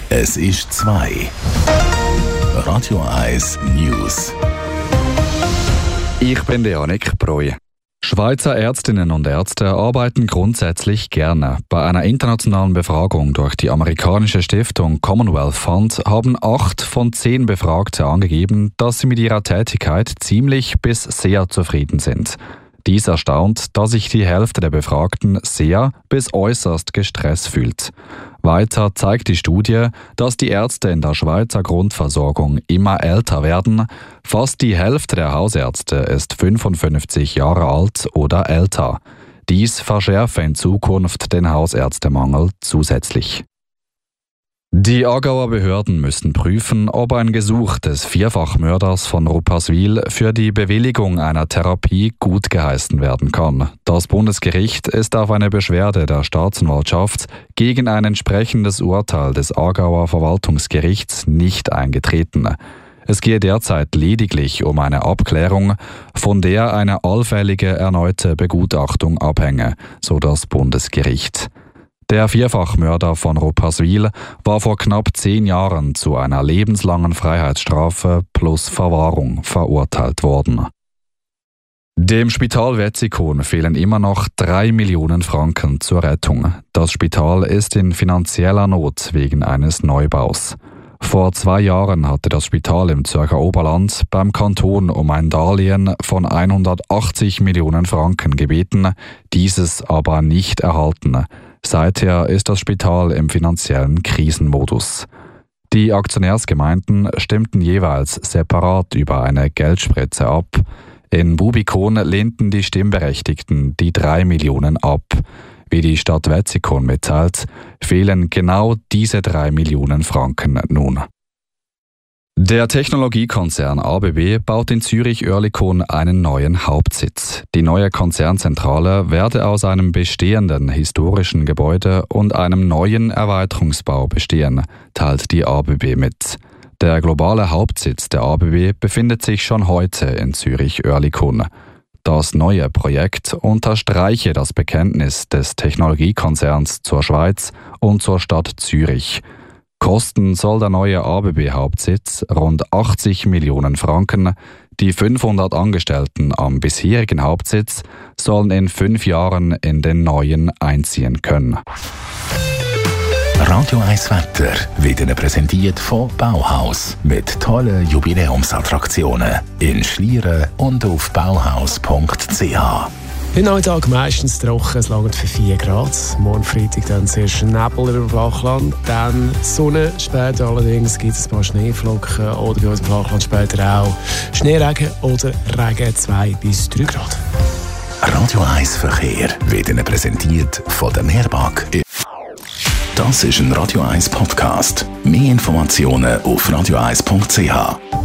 Es ist 2. Radio 1 News. Ich bin Janik Breu. Schweizer Ärztinnen und Ärzte arbeiten grundsätzlich gerne. Bei einer internationalen Befragung durch die amerikanische Stiftung Commonwealth Fund haben 8 von 10 Befragte angegeben, dass sie mit ihrer Tätigkeit ziemlich bis sehr zufrieden sind. Dies erstaunt, da sich die Hälfte der Befragten sehr bis äußerst gestresst fühlt. Weiter zeigt die Studie, dass die Ärzte in der Schweizer Grundversorgung immer älter werden. Fast die Hälfte der Hausärzte ist 55 Jahre alt oder älter. Dies verschärfe in Zukunft den Hausärztemangel zusätzlich. Die Aargauer Behörden müssen prüfen, ob ein Gesuch des Vierfachmörders von Rupperswil für die Bewilligung einer Therapie gutgeheißen werden kann. Das Bundesgericht ist auf eine Beschwerde der Staatsanwaltschaft gegen ein entsprechendes Urteil des Aargauer Verwaltungsgerichts nicht eingetreten. Es gehe derzeit lediglich um eine Abklärung, von der eine allfällige erneute Begutachtung abhänge, so das Bundesgericht. Der Vierfachmörder von Rupperswil war vor knapp 10 Jahren zu einer lebenslangen Freiheitsstrafe plus Verwahrung verurteilt worden. Dem Spital Wetzikon fehlen immer noch 3 Millionen Franken zur Rettung. Das Spital ist in finanzieller Not wegen eines Neubaus. Vor 2 Jahren hatte das Spital im Zürcher Oberland beim Kanton um ein Darlehen von 180 Millionen Franken gebeten, dieses aber nicht erhalten. Seither ist das Spital im finanziellen Krisenmodus. Die Aktionärsgemeinden stimmten jeweils separat über eine Geldspritze ab. In Bubikon lehnten die Stimmberechtigten die 3 Millionen ab. Wie die Stadt Wetzikon mitteilt, fehlen genau diese 3 Millionen Franken nun. Der Technologiekonzern ABB baut in Zürich-Oerlikon einen neuen Hauptsitz. Die neue Konzernzentrale werde aus einem bestehenden historischen Gebäude und einem neuen Erweiterungsbau bestehen, teilt die ABB mit. Der globale Hauptsitz der ABB befindet sich schon heute in Zürich-Oerlikon. Das neue Projekt unterstreiche das Bekenntnis des Technologiekonzerns zur Schweiz und zur Stadt Zürich. Kosten soll der neue ABB-Hauptsitz rund 80 Millionen Franken. Die 500 Angestellten am bisherigen Hauptsitz sollen in 5 Jahren in den neuen einziehen können. Radio 1 Wetter wird Ihnen präsentiert von Bauhaus mit tollen Jubiläumsattraktionen in Schlieren und auf bauhaus.ch. Heute Nachmittag meistens trocken, es langt für 4 Grad. Morgen Freitag dann zuerst Nebel über Flachland, dann Sonne. Später allerdings gibt es ein paar Schneeflocken oder bei uns im Flachland später auch Schneeregen oder Regen 2 bis 3 Grad. Radio 1 Verkehr wird Ihnen präsentiert von der Mehrbank. Das ist ein Radio 1 Podcast. Mehr Informationen auf radio1.ch.